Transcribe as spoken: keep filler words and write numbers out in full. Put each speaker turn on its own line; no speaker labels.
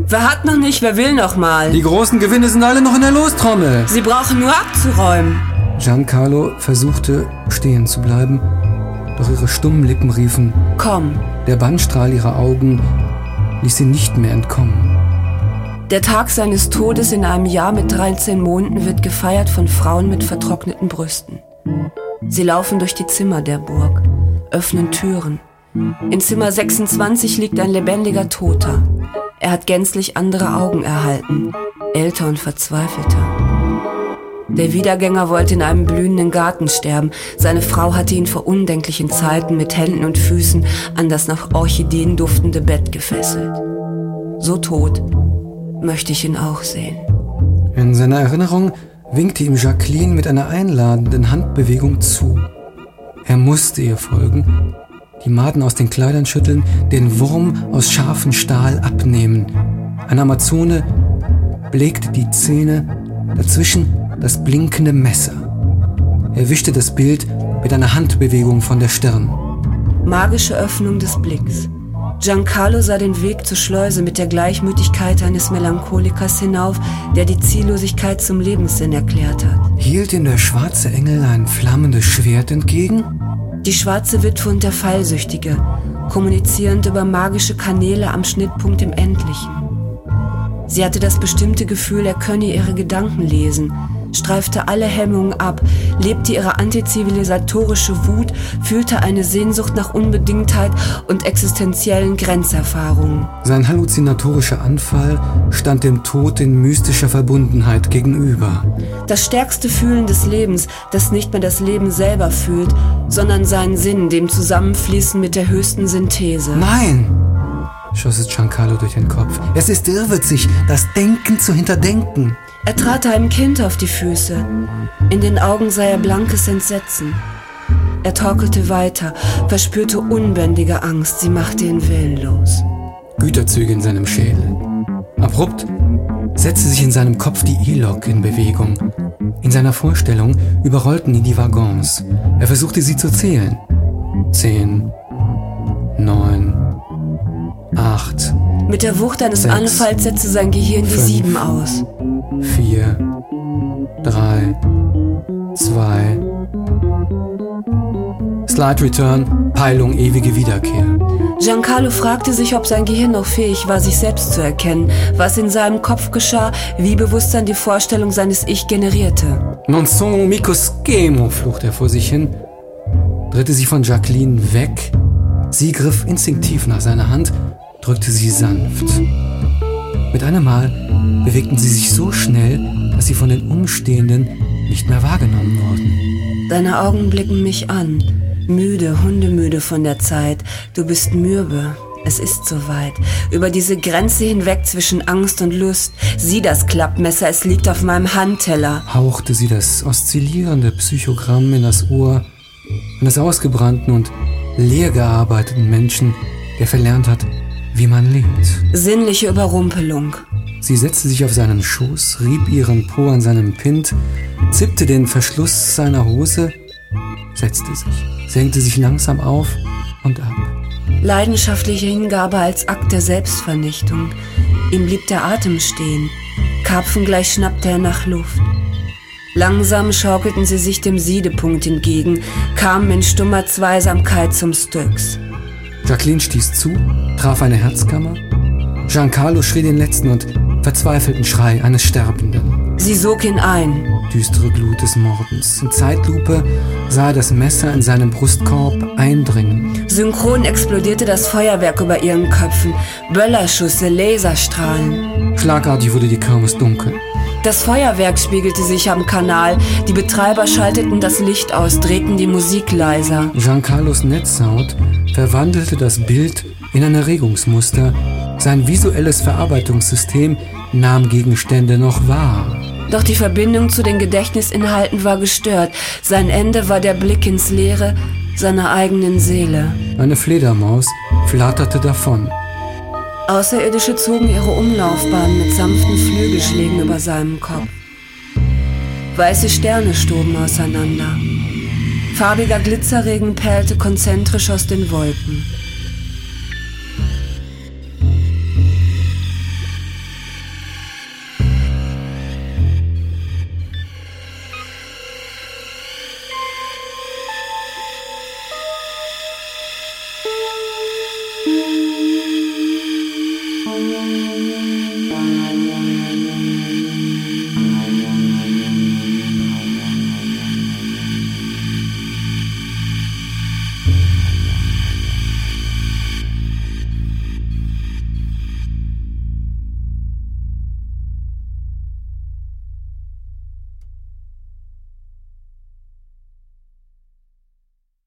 Wer hat noch nicht, wer will noch mal?
Die großen Gewinne sind alle noch in der Lostrommel.
Sie brauchen nur abzuräumen.
Giancarlo versuchte, stehen zu bleiben, doch ihre stummen Lippen riefen:
Komm.
Der Bannstrahl ihrer Augen ließ sie nicht mehr entkommen.
Der Tag seines Todes in einem Jahr mit dreizehn Monden wird gefeiert von Frauen mit vertrockneten Brüsten. Sie laufen durch die Zimmer der Burg, öffnen Türen. In Zimmer sechsundzwanzig liegt ein lebendiger Toter. Er hat gänzlich andere Augen erhalten, älter und verzweifelter. Der Wiedergänger wollte in einem blühenden Garten sterben. Seine Frau hatte ihn vor undenklichen Zeiten mit Händen und Füßen an das nach Orchideen duftende Bett gefesselt. So tot möchte ich ihn auch sehen.
In seiner Erinnerung winkte ihm Jacqueline mit einer einladenden Handbewegung zu. Er musste ihr folgen, die Maden aus den Kleidern schütteln, den Wurm aus scharfem Stahl abnehmen. Eine Amazone belegte die Zähne, dazwischen das blinkende Messer. Er wischte das Bild mit einer Handbewegung von der Stirn.
Magische Öffnung des Blicks. Giancarlo sah den Weg zur Schleuse mit der Gleichmütigkeit eines Melancholikers hinauf, der die Ziellosigkeit zum Lebenssinn erklärt hat.
Hielt ihm der schwarze Engel ein flammendes Schwert entgegen?
Die schwarze Witwe und der Fallsüchtige, kommunizierend über magische Kanäle am Schnittpunkt im Endlichen. Sie hatte das bestimmte Gefühl, er könne ihre Gedanken lesen, streifte alle Hemmungen ab, lebte ihre antizivilisatorische Wut, fühlte eine Sehnsucht nach Unbedingtheit und existenziellen Grenzerfahrungen.
Sein halluzinatorischer Anfall stand dem Tod in mystischer Verbundenheit gegenüber.
Das stärkste Fühlen des Lebens, das nicht mehr das Leben selber fühlt, sondern seinen Sinn, dem Zusammenfließen mit der höchsten Synthese.
Nein! Schoss es Giancarlo durch den Kopf. Es ist irrwitzig, das Denken zu hinterdenken.
Er trat einem Kind auf die Füße. In den Augen sah er blankes Entsetzen. Er torkelte weiter, verspürte unbändige Angst. Sie machte ihn willenlos.
Güterzüge in seinem Schädel. Abrupt setzte sich in seinem Kopf die E-Lok in Bewegung. In seiner Vorstellung überrollten ihn die Waggons. Er versuchte sie zu zählen. Zehn, neun, acht.
Mit der Wucht eines
sechs,
Anfalls setzte sein Gehirn die
fünf,
Sieben aus.
Vier, drei, zwei. Slide Return, Peilung ewige Wiederkehr.
Giancarlo fragte sich, ob sein Gehirn noch fähig war, sich selbst zu erkennen, was in seinem Kopf geschah, wie Bewusstsein die Vorstellung seines Ich generierte.
Non sono mico schemo, fluchte er vor sich hin, drehte sich von Jacqueline weg. Sie griff instinktiv nach seiner Hand, drückte sie sanft. Mit einem Mal bewegten sie sich so schnell, dass sie von den Umstehenden nicht mehr wahrgenommen wurden.
Deine Augen blicken mich an, müde, hundemüde von der Zeit. Du bist mürbe. Es ist soweit. Über diese Grenze hinweg zwischen Angst und Lust. Sieh das Klappmesser, es liegt auf meinem Handteller.
Hauchte sie das oszillierende Psychogramm in das Ohr eines ausgebrannten und leer gearbeiteten Menschen, der verlernt hat, wie man lebt.
Sinnliche Überrumpelung.
Sie setzte sich auf seinen Schoß, rieb ihren Po an seinem Pint, zippte den Verschluss seiner Hose, setzte sich, senkte sich langsam auf und ab.
Leidenschaftliche Hingabe als Akt der Selbstvernichtung. Ihm blieb der Atem stehen. Karpfengleich schnappte er nach Luft. Langsam schaukelten sie sich dem Siedepunkt entgegen, kamen in stummer Zweisamkeit zum Styx.
Jacqueline stieß zu, traf eine Herzkammer. Giancarlo schrie den letzten und verzweifelten Schrei eines Sterbenden.
Sie sog ihn ein.
Düstere Glut des Mordens. In Zeitlupe sah er das Messer in seinem Brustkorb eindringen.
Synchron explodierte das Feuerwerk über ihren Köpfen. Böllerschüsse, Laserstrahlen.
Schlagartig wurde die Kirmes dunkel.
Das Feuerwerk spiegelte sich am Kanal. Die Betreiber schalteten das Licht aus, drehten die Musik leiser.
Giancarlos Netzhaut verwandelte das Bild in ein Erregungsmuster. Sein visuelles Verarbeitungssystem nahm Gegenstände noch wahr.
Doch die Verbindung zu den Gedächtnisinhalten war gestört. Sein Ende war der Blick ins Leere seiner eigenen Seele.
Eine Fledermaus flatterte davon.
Außerirdische zogen ihre Umlaufbahn mit sanften Flügelschlägen über seinem Kopf. Weiße Sterne stoben auseinander. Farbiger Glitzerregen perlte konzentrisch aus den Wolken.